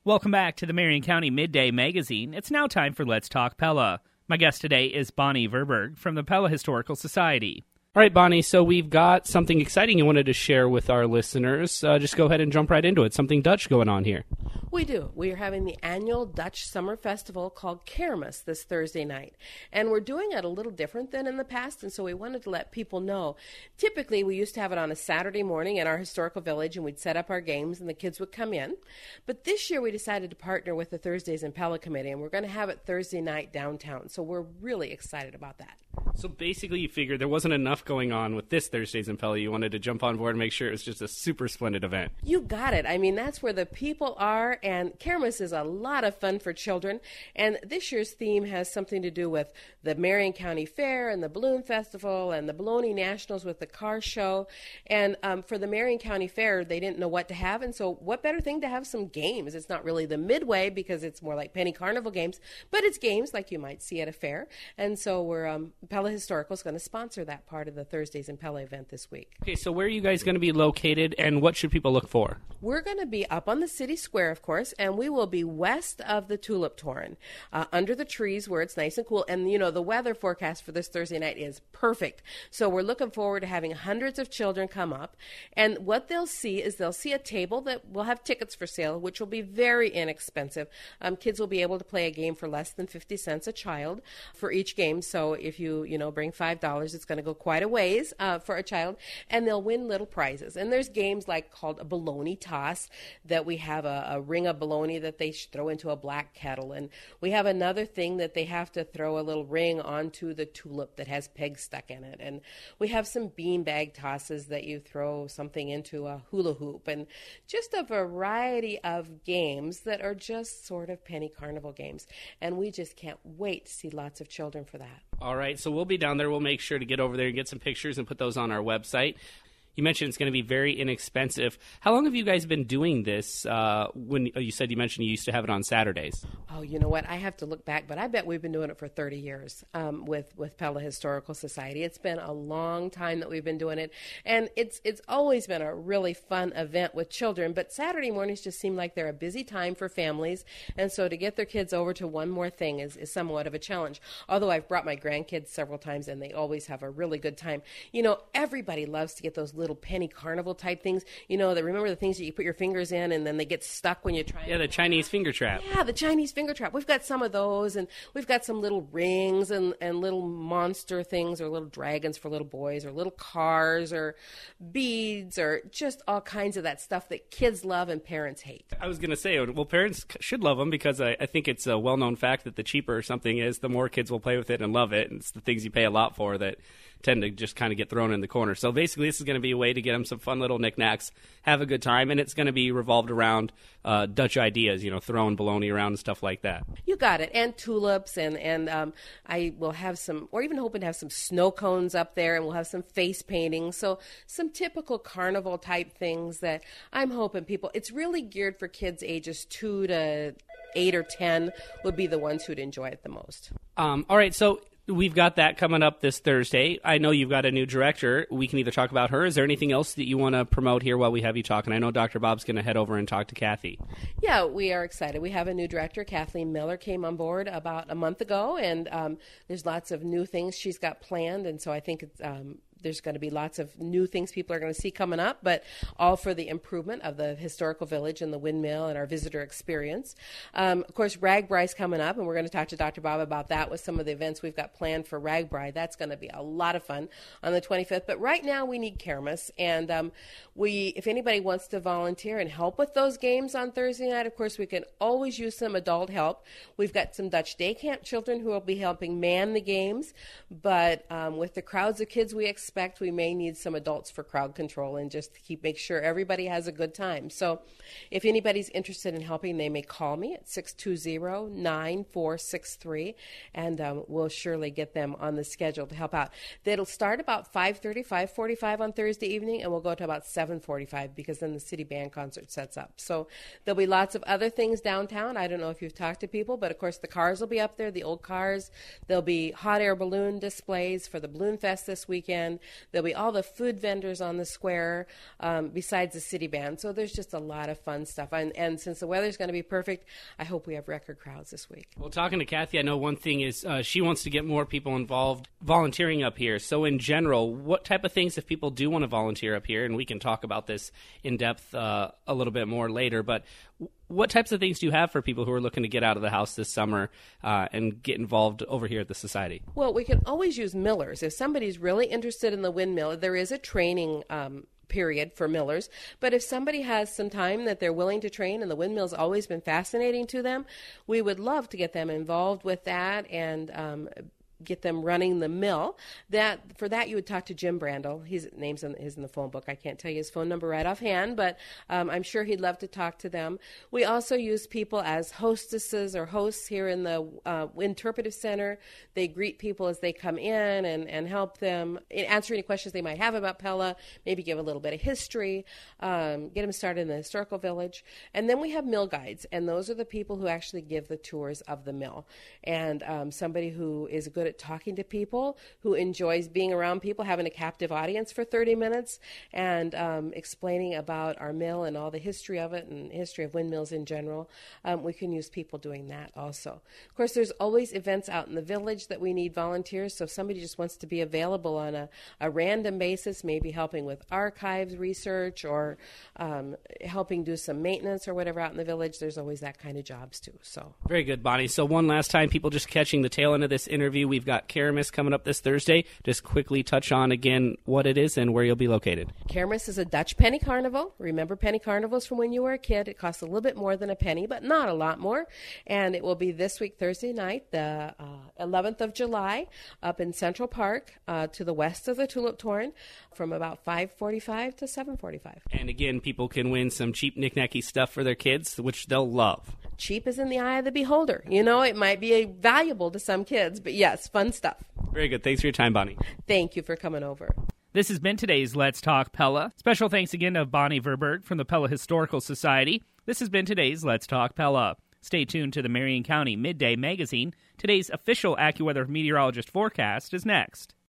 Welcome back to the Marion County Midday Magazine. It's now time for Let's Talk Pella. My guest today is Bonnie Verberg from the Pella Historical Society. All right, Bonnie, so we've got something exciting you wanted to share with our listeners. Just go ahead and jump right into it. Something Dutch going on here. We do. We are having the annual Dutch Summer Festival called Kermis this Thursday night. And we're doing it a little different than in the past, and so we wanted to let people know. Typically, we used to have it on a Saturday morning in our historical village, and we'd set up our games, and the kids would come in. But this year, we decided to partner with the Thursdays in Pella Committee, and we're going to have it Thursday night downtown. So we're really excited about that. So basically, you figured there wasn't enough going on with this Thursdays in Pella. You wanted to jump on board and make sure it was just a super splendid event. You got it. I mean, that's where the people are, and Kermis is a lot of fun for children. And this year's theme has something to do with the Marion County Fair and the Balloon Festival and the Bologna Nationals with the car show. And for the Marion County Fair, they didn't know what to have, and so what better thing to have some games? It's not really the Midway because it's more like penny carnival games, but it's games like you might see at a fair. And so we're Pella Historical is going to sponsor that part of the Thursdays in Pella event this week. Okay, so where are you guys going to be located, and what should people look for? We're going to be up on the city square, of course, and we will be west of the Tulip Toren, under the trees where it's nice and cool. And, you know, the weather forecast for this Thursday night is perfect. So we're looking forward to having hundreds of children come up. And what they'll see is they'll see a table that will have tickets for sale, which will be very inexpensive. Kids will be able to play a game for less than 50 cents a child for each game. So if you bring $5, it's going to go quite a ways for a child. And they'll win little prizes. And there's games like called a bologna toss, that we have a ring of bologna that they throw into a black kettle. And we have another thing that they have to throw a little ring onto the tulip that has pegs stuck in it. And we have some beanbag tosses that you throw something into a hula hoop. And just a variety of games that are just sort of penny carnival games. And we just can't wait to see lots of children for that. All right, so we'll be down there. We'll make sure to get over there and get some pictures and put those on our website. You mentioned it's going to be very inexpensive. How long have you guys been doing this? When you said you mentioned you used to have it on Saturdays. Oh, you know what? I have to look back, but I bet we've been doing it for 30 years with Pella Historical Society. It's been a long time that we've been doing it, and it's always been a really fun event with children. But Saturday mornings just seem like they're a busy time for families, and so to get their kids over to one more thing is somewhat of a challenge. Although I've brought my grandkids several times, and they always have a really good time. You know, everybody loves to get those little penny carnival type things, remember the things that you put your fingers in and then they get stuck when you try. Yeah, the Chinese finger trap. Yeah, the Chinese finger trap. We've got some of those, and we've got some little rings and little monster things, or little dragons for little boys, or little cars, or beads, or just all kinds of that stuff that kids love and parents hate. I was going to say, well, parents should love them, because I think it's a well-known fact that the cheaper something is, the more kids will play with it and love it. And it's the things you pay a lot for that tend to just kind of get thrown in the corner. So basically, this is going to be a way to get them some fun little knickknacks, have a good time, and it's going to be revolved around Dutch ideas, throwing bologna around and stuff like that. You got it. And tulips, and I will have some, or even hoping to have some snow cones up there, and we'll have some face painting. So some typical carnival type things that I'm hoping people, it's really geared for kids ages 2 to 8 or 10 would be the ones who'd enjoy it the most. All right, so we've got that coming up this Thursday. I know you've got a new director. We can either talk about her. Is there anything else that you want to promote here while we have you talking? I know Dr. Bob's going to head over and talk to Kathy. Yeah, we are excited. We have a new director. Kathleen Miller came on board about a month ago, and there's lots of new things she's got planned, and so I think it's there's going to be lots of new things people are going to see coming up, but all for the improvement of the historical village and the windmill and our visitor experience. Of course, RAGBRAI's coming up, and we're going to talk to Dr. Bob about that with some of the events we've got planned for RAGBRAI. That's going to be a lot of fun on the 25th. But right now we need Kermis, and if anybody wants to volunteer and help with those games on Thursday night, of course, we can always use some adult help. We've got some Dutch day camp children who will be helping man the games, but with the crowds of kids we expect, we may need some adults for crowd control and just make sure everybody has a good time. So if anybody's interested in helping, they may call me at 620-9463, and we'll surely get them on the schedule to help out. It'll start about 5:30, 5:45 on Thursday evening, and we'll go to about 7:45 because then the city band concert sets up. So there'll be lots of other things downtown. I don't know if you've talked to people, but of course the cars will be up there, the old cars. There'll be hot air balloon displays for the Balloon Fest this weekend. in. There'll be all the food vendors on the square besides the city band. So there's just a lot of fun stuff. And since the weather's going to be perfect, I hope we have record crowds this week. Well, talking to Kathy, I know one thing is she wants to get more people involved volunteering up here. So in general, what type of things, if people do want to volunteer up here, and we can talk about this in depth a little bit more later, but what types of things do you have for people who are looking to get out of the house this summer and get involved over here at the Society? Well, we can always use millers. If somebody's really interested in the windmill, there is a training period for millers. But if somebody has some time that they're willing to train and the windmill's always been fascinating to them, we would love to get them involved with that and get them running the mill. For that, you would talk to Jim Brandel. His name's in the phone book. I can't tell you his phone number right offhand, but I'm sure he'd love to talk to them. We also use people as hostesses or hosts here in the Interpretive Center. They greet people as they come in and help them answer any questions they might have about Pella, maybe give a little bit of history, get them started in the historical village. And then we have mill guides, and those are the people who actually give the tours of the mill. And somebody who is good at talking to people, who enjoys being around people, having a captive audience for 30 minutes, and explaining about our mill and all the history of it and history of windmills in general. We can use people doing that also. Of course, there's always events out in the village that we need volunteers, so if somebody just wants to be available on a random basis, maybe helping with archives research or helping do some maintenance or whatever out in the village, there's always that kind of jobs too. So very good, Bonnie. So one last time, people just catching the tail end of this interview, we've got Karamis coming up this Thursday. Just quickly touch on again what it is and where you'll be located. Karamis is a Dutch penny carnival. Remember penny carnivals from when you were a kid. It costs a little bit more than a penny, but not a lot more. And it will be this week, Thursday night, the 11th of July, up in Central Park to the west of the Tulip Torn from about 5:45 to 7:45. And again, people can win some cheap knick-knacky stuff for their kids, which they'll love. Cheap is in the eye of the beholder. You know, it might be valuable to some kids, but yes, fun stuff. Very good. Thanks for your time, Bonnie. Thank you for coming over. This has been today's Let's Talk Pella. Special thanks again to Bonnie Verberg from the Pella Historical Society. This has been today's Let's Talk Pella. Stay tuned to the Marion County Midday Magazine. Today's official AccuWeather meteorologist forecast is next.